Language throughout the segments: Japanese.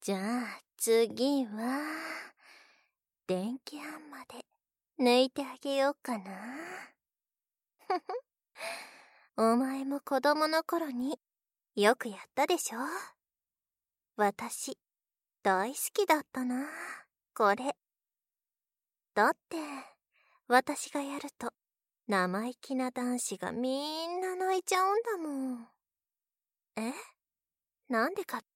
じゃあ次は電気あんまで抜いてあげようかな。お前も子供の頃によくやったでしょ。私大好きだったなこれ。だって私がやると生意気な男子がみんな泣いちゃうんだもん。え？なんでかって？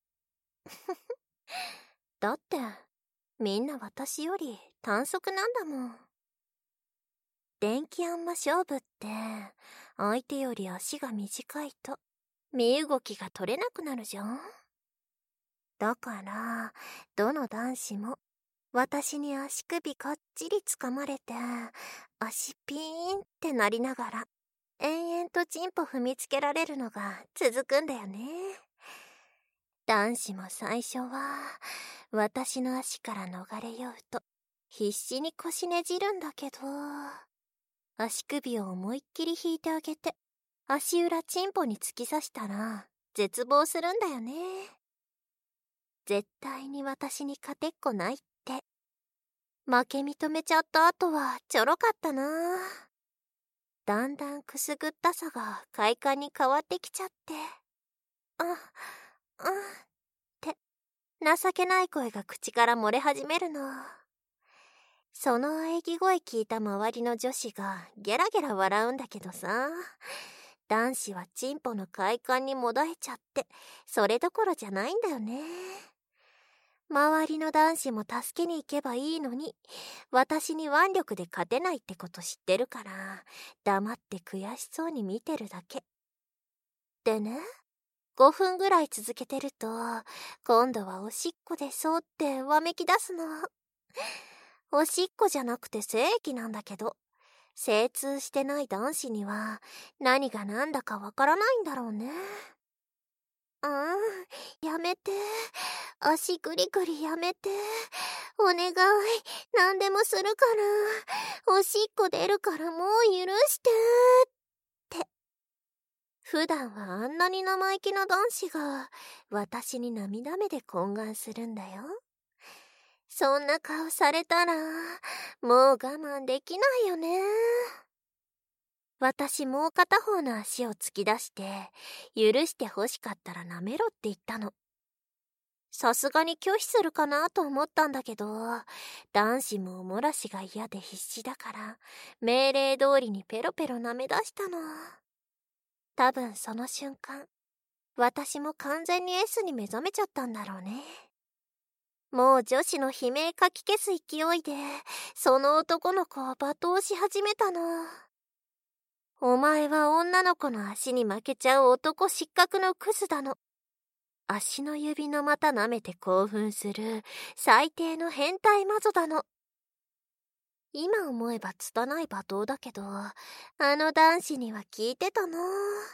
だってみんな私より短足なんだもん。電気あんま勝負って相手より足が短いと身動きが取れなくなるじゃん。だからどの男子も私に足首かっちりつかまれて足ピーンってなりながら延々とチンポ踏みつけられるのが続くんだよね。男子も最初は私の足から逃れようと必死に腰ねじるんだけど、足首を思いっきり引いてあげて足裏チンポに突き刺したら絶望するんだよね。絶対に私に勝てっこないって。負け認めちゃった後はちょろかったな。だんだんくすぐったさが快感に変わってきちゃって、って情けない声が口から漏れ始めるの。その喘ぎ声聞いた周りの女子がゲラゲラ笑うんだけどさ、男子はチンポの快感にもだえちゃってそれどころじゃないんだよね。周りの男子も助けに行けばいいのに私に腕力で勝てないってこと知ってるから黙って悔しそうに見てるだけでね。5分ぐらい続けてると今度はおしっこでそうってわめき出すの。おしっこじゃなくて精液なんだけど、精通してない男子には何が何だかわからないんだろうね。やめて。足グリグリやめて。お願い。何でもするから。おしっこ出るからもう許してって。普段はあんなに生意気な男子が私に涙目で懇願するんだよ。そんな顔されたらもう我慢できないよね。私もう片方の足を突き出して許して欲しかったら舐めろって言ったの。さすがに拒否するかなと思ったんだけど、男子もおもらしが嫌で必死だから命令通りにペロペロ舐め出したの。多分その瞬間私も完全に S に目覚めちゃったんだろうね。もう女子の悲鳴かき消す勢いでその男の子を罵倒し始めたの。お前は女の子の足に負けちゃう男失格のクズだの。足の指の股舐めて興奮する最低の変態マゾだの。今思えば拙い罵倒だけどあの男子には効いてたな。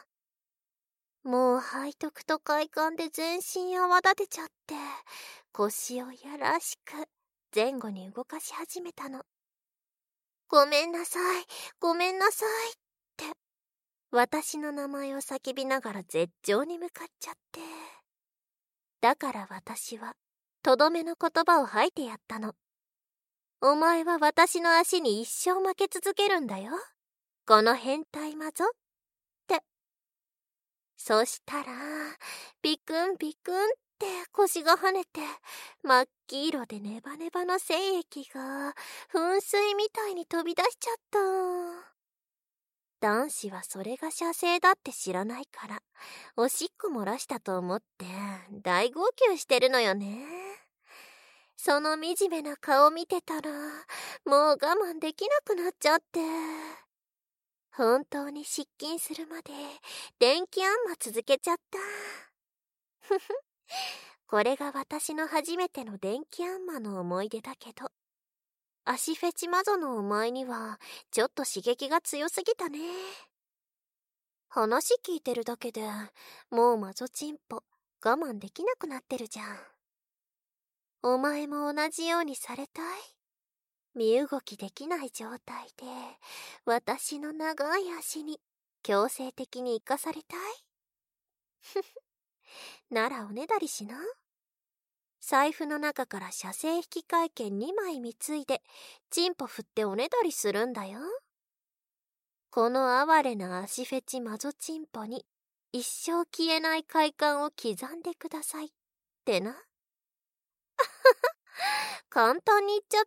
もう背徳と快感で全身泡立てちゃって腰をやらしく前後に動かし始めたの。ごめんなさい、ごめんなさいって私の名前を叫びながら絶頂に向かっちゃって。だから私はとどめの言葉を吐いてやったの。お前は私の足に一生負け続けるんだよ、この変態魔女って。そしたらビクンビクンって腰が跳ねて真っ黄色でネバネバの精液が噴水みたいに飛び出しちゃった。男子はそれが射精だって知らないからおしっこ漏らしたと思って大号泣してるのよね。その惨めな顔見てたらもう我慢できなくなっちゃって、本当に失禁するまで電気あんま続けちゃった。ふふこれが私の初めての電気あんまの思い出だけど、足フェチマゾのお前にはちょっと刺激が強すぎたね。話聞いてるだけでもうマゾチンポ我慢できなくなってるじゃん。お前も同じようにされたい？身動きできない状態で私の長い足に強制的に生かされたい？ふふならおねだりしな。 財布の中から射精引換券2枚貢いでチンポ振っておねだりするんだよ。この哀れな足フェチマゾチンポに一生消えない快感を刻んでくださいってな。簡単に言っちゃった。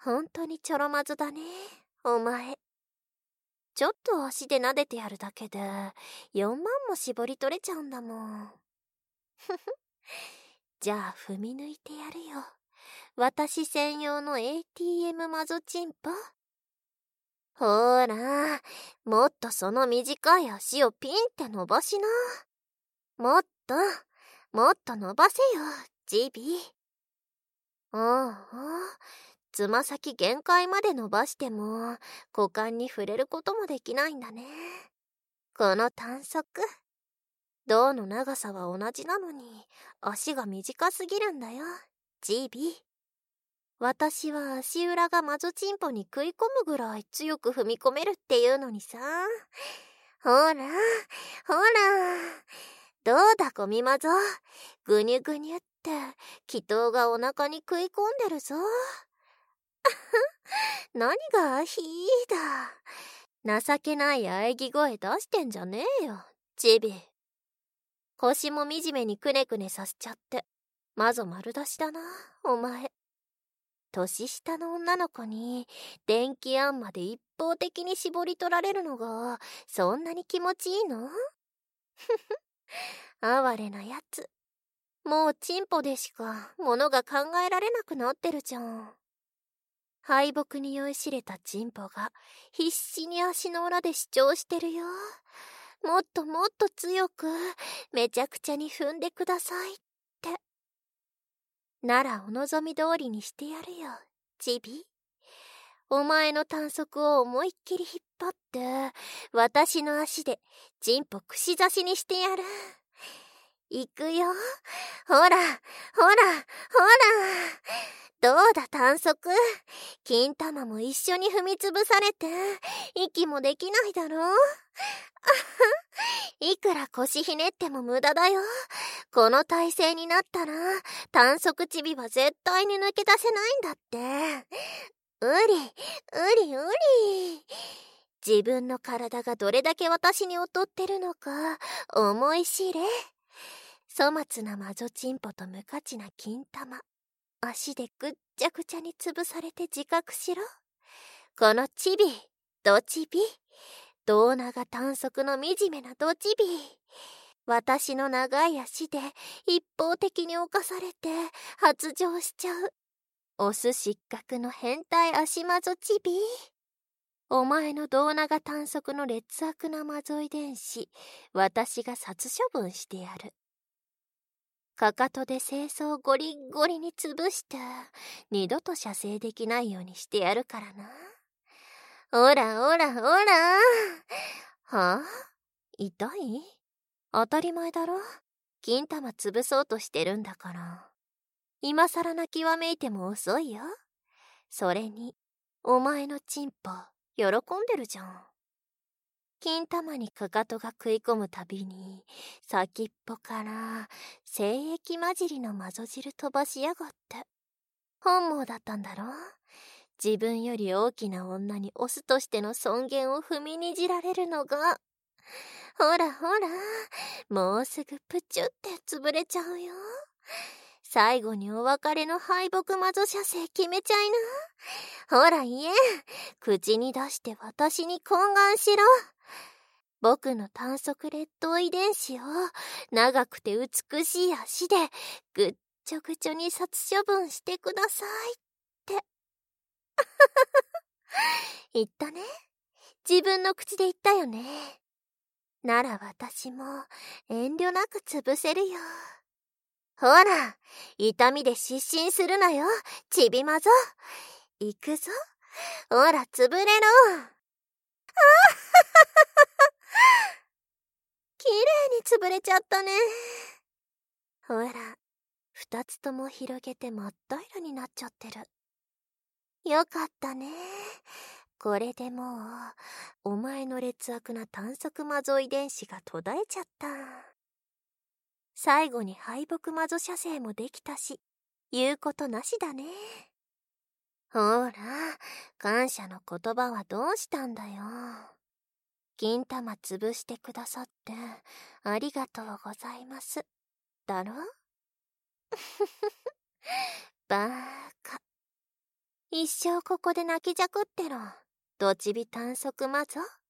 ほんとにちょろまずだね、お前。ちょっと足で撫でてやるだけで4万も絞り取れちゃうんだもん。ふふ。じゃあ踏み抜いてやるよ。私専用の ATM マゾチンポ。ほーら、もっとその短い足をピンって伸ばしな。もっと伸ばせよ、ジビ。つま先限界まで伸ばしても股間に触れることもできないんだね。この短足。胴の長さは同じなのに足が短すぎるんだよ、ジビ。私は足裏がマゾチンポに食い込むぐらい強く踏み込めるっていうのにさ。ほらどうだゴミマゾ、ぐにゅぐにゅって気筒がお腹に食い込んでるぞ。何がヒーだ。情けない喘ぎ声出してんじゃねえよ、チビ。腰も惨めにくねくねさせちゃってマゾ丸出しだな、お前。年下の女の子に電気あんまで一方的に絞り取られるのがそんなに気持ちいいの？哀れなやつ。もうチンポでしかものが考えられなくなってるじゃん。敗北に酔いしれたチンポが必死に足の裏で主張してるよ。もっともっと強くめちゃくちゃに踏んでくださいって。ならお望み通りにしてやるよ、チビ。お前の短足を思いっきり引っ張って私の足でチンポ串刺しにしてやる。いくよ。ほらどうだ短足。金玉も一緒に踏みつぶされて息もできないだろう。いくら腰ひねっても無駄だよ。この体勢になったら短足チビは絶対に抜け出せないんだって。うり自分の体がどれだけ私に劣ってるのか思い知れ。粗末なマゾチンポと無価値な金玉、足でぐっちゃぐちゃに潰されて自覚しろ。このチビ、ドチビ、胴長短足の惨めなドチビ。私の長い足で一方的に侵されて発情しちゃうオス失格の変態足マゾチビ。お前の胴長短足の劣悪なマゾ遺伝子、私が殺処分してやる。かかとで精巣をゴリッゴリに潰して二度と射精できないようにしてやるからな。おらはあ、痛い？当たり前だろ。金玉潰そうとしてるんだから。今さら泣きわめいても遅いよ。それにお前のチンポ喜んでるじゃん。金玉にかかとが食い込むたびに先っぽから精液混じりのマゾ汁飛ばしやがって。本望だったんだろ。自分より大きな女にオスとしての尊厳を踏みにじられるのが。ほらもうすぐプチュって潰れちゃうよ。最後にお別れの敗北マゾ射精決めちゃいな。ほら言え、口に出して私に懇願しろ。僕の短足劣等遺伝子を長くて美しい足でぐっちょぐちょに殺処分してくださいって言ったね。自分の口で言ったよね。なら私も遠慮なく潰せるよ。ほら、痛みで失神するなよ、ちびまぞ。行くぞ。ほら、潰れろ。きれいに潰れちゃったね。ほら、二つとも広げて真っ平らになっちゃってる。よかったね。これでもう、お前の劣悪な短足マゾ遺伝子が途絶えちゃった。 最後に敗北魔女射精もできたし、言うことなしだね。ほら、感謝の言葉はどうしたんだよ。金玉潰してくださってありがとうございますだろ。バーカ。一生ここで泣きじゃくってろ、ドチビ短足魔女。